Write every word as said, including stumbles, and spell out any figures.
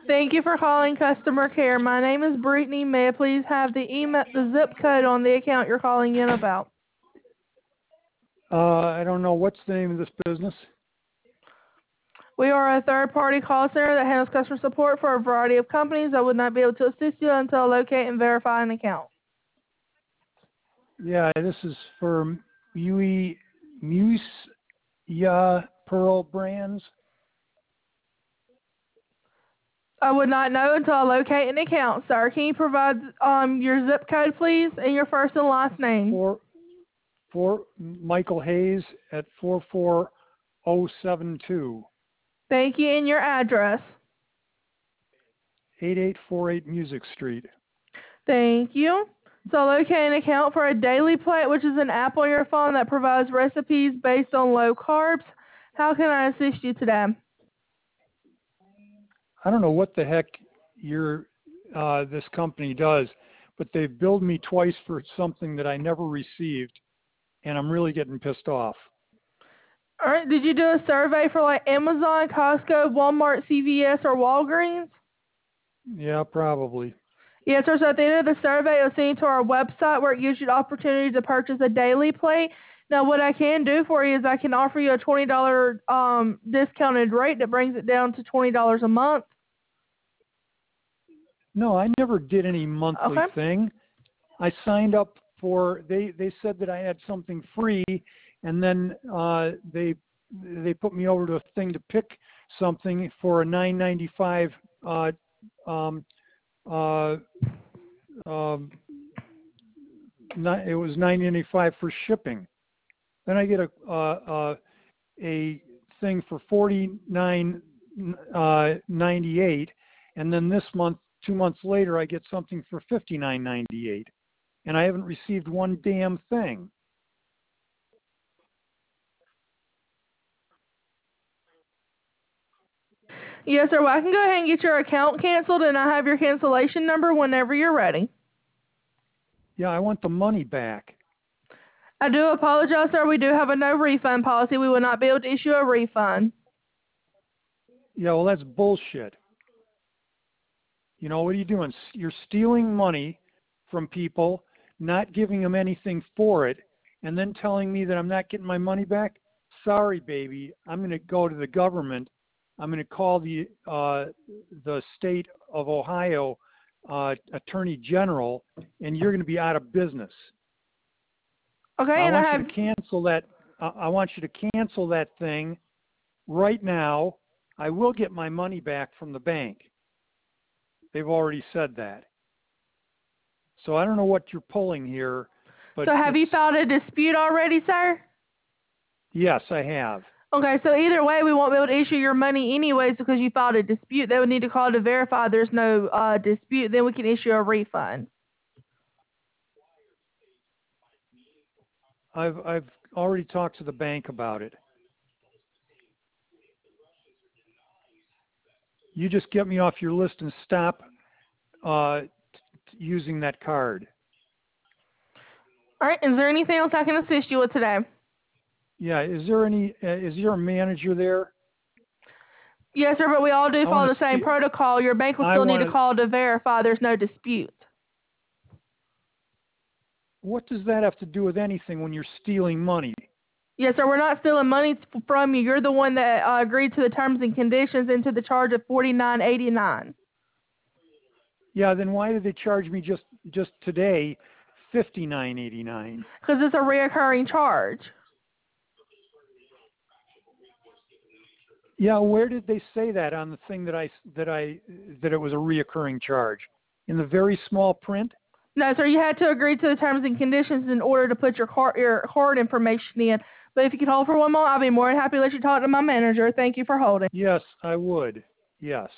Thank you for calling customer care. My name is Brittany. May I please have the email, the zip code on the account you're calling in about? Uh, I don't know. What's the name of this business? We are a third-party call center that handles customer support for a variety of companies. I would not be able to assist you until I locate and verify an account. Yeah, this is for Mui, Musia Pearl Brands. I would not know until I locate an account, sir. Can you provide um, your zip code, please, and your first and last name? For, for Michael Hayes at four four zero seven two. Thank you, and your address. eighty-eight forty-eight Music Street. Thank you. So locate an account for a Daily Plate, which is an app on your phone that provides recipes based on low carbs. How can I assist you today? I don't know what the heck your uh, this company does, but they've billed me twice for something that I never received, and I'm really getting pissed off. All right. Did you do a survey for like Amazon, Costco, Walmart, C V S, or Walgreens? Yeah, probably. Yes, sir. So at the end of the survey, it'll send you to our website where it gives you the opportunity to purchase a Daily Plate. Now, what I can do for you is I can offer you a twenty dollars um, discounted rate that brings it down to twenty dollars a month. No, I never did any monthly Okay. thing. I signed up for they they said that I had something free, and then uh, they they put me over to a thing to pick something for a nine ninety-five. Uh, um, uh, um, not, it was nine ninety-five for shipping. Then I get a uh, uh, a thing for forty-nine ninety-eight, and then this month, two months later, I get something for fifty-nine ninety-eight, and I haven't received one damn thing. Yes, sir. Well, I can go ahead and get your account canceled, and I have your cancellation number whenever you're ready. Yeah, I want the money back. I do apologize, sir. We do have a no refund policy. We will not be able to issue a refund. Yeah, well, that's bullshit. You know, what are you doing? You're stealing money from people, not giving them anything for it, and then telling me that I'm not getting my money back? Sorry, baby. I'm going to go to the government. I'm going to call the uh, the state of Ohio uh, Attorney General, and you're going to be out of business. Okay, I and I want have... you to cancel that. Uh, I want you to cancel that thing right now. I will get my money back from the bank. They've already said that. So I don't know what you're pulling here, but So have you filed a dispute already, sir? Yes, I have. Okay, so either way, we won't be able to issue your money anyways because you filed a dispute. They would need to call to verify there's no uh, dispute. Then we can issue a refund. I've I've already talked to the bank about it. You just get me off your list and stop uh, t- using that card. All right, is there anything else I can assist you with today? Yeah, is there any? Uh, is there a manager there? Yes, sir, but we all do I follow want the to same see. protocol. Your bank will I still need want to to. call to verify there's no dispute. What does that have to do with anything when you're stealing money? Yes, sir, we're not stealing money f- from you. You're the one that uh, agreed to the terms and conditions and to the charge of forty-nine eighty-nine. Yeah, then why did they charge me just just today fifty-nine eighty-nine? Because it's a reoccurring charge. Yeah, where did they say that on the thing that I that I that it was a reoccurring charge? In the very small print? No, sir, you had to agree to the terms and conditions in order to put your card, your card information in. But if you could hold for one moment, I'll be more than happy to let you talk to my manager. Thank you for holding. Yes, I would. Yes.